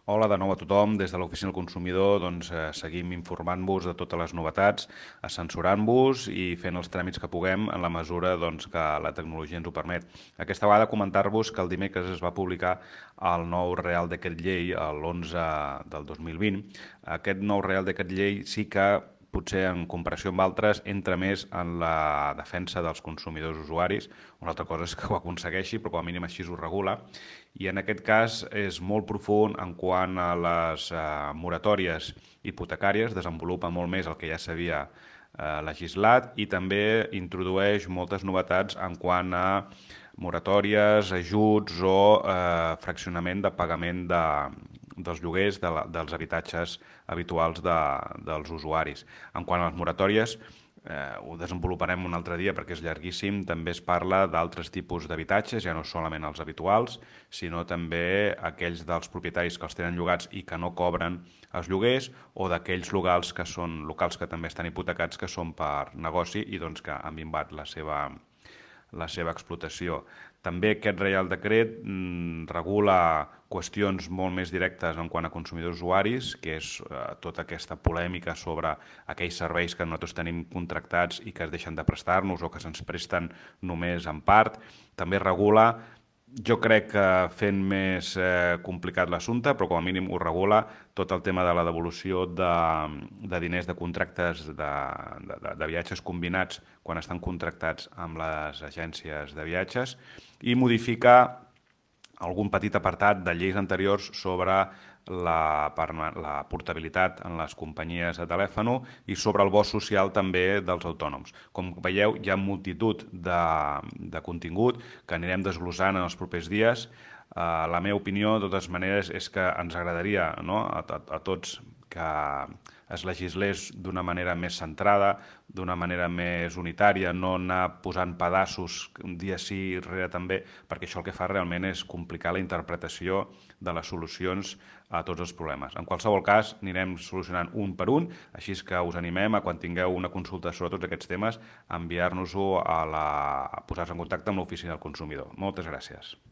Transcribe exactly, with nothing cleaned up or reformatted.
Hola de nou a tothom. Des de l'Oficina del Consumidor doncs, eh, seguim informant-vos de totes les novetats, assessorant-vos i fent els tràmits que puguem en la mesura doncs, que la tecnologia ens ho permet. Aquesta vegada comentar-vos que el dimecres es va publicar el nou Real Decret Llei, l'onze del dos mil vint. Aquest nou Real Decret Llei sí que potser en comparació amb altres, entra més en la defensa dels consumidors usuaris. Una altra cosa és que ho aconsegueixi, però com a mínim així ho regula. I en aquest cas és molt profund en quant a les eh, moratòries hipotecàries, desenvolupa molt més el que ja s'havia eh, legislat i també introdueix moltes novetats en quant a moratòries, ajuts o eh, fraccionament de pagament de, dels lloguers de la, dels habitatges habituals de, dels usuaris. En quant a les moratòries, eh, ho desenvoluparem un altre dia perquè és llarguíssim, també es parla d'altres tipus d'habitatges, ja no solament els habituals, sinó també aquells dels propietaris que els tenen llogats i que no cobren els lloguers, o d'aquells locals que són locals que també estan hipotecats, que són per negoci i doncs que han minvat la seva la seva explotació. També aquest Reial Decret mm, regula qüestions molt més directes en quant a consumidors usuaris, que és eh, tota aquesta polèmica sobre aquells serveis que nosaltres tenim contractats i que es deixen de prestar-nos o que se'ns presten només en part. També regula, jo crec que fent més eh, complicat l'assumpte, però com a mínim ho regula tot el tema de la devolució de, de diners de contractes de, de, de viatges combinats quan estan contractats amb les agències de viatges i modifica algun petit apartat de lleis anteriors sobre la, la portabilitat en les companyies de telèfon i sobre el bo social també dels autònoms. Com veieu, hi ha multitud de, de contingut que anirem desglossant en els propers dies. Uh, la meva opinió, de totes maneres, és que ens agradaria, no?, a, a, a tots que es legislés d'una manera més centrada, d'una manera més unitària, no anar posant pedaços un dia sí i darrere també, perquè això el que fa realment és complicar la interpretació de les solucions a tots els problemes. En qualsevol cas, anirem solucionant un per un, així que us animem a, quan tingueu una consulta sobre tots aquests temes, a enviar-nos-ho a, la... a posar-se en contacte amb l'Oficina del Consumidor. Moltes gràcies.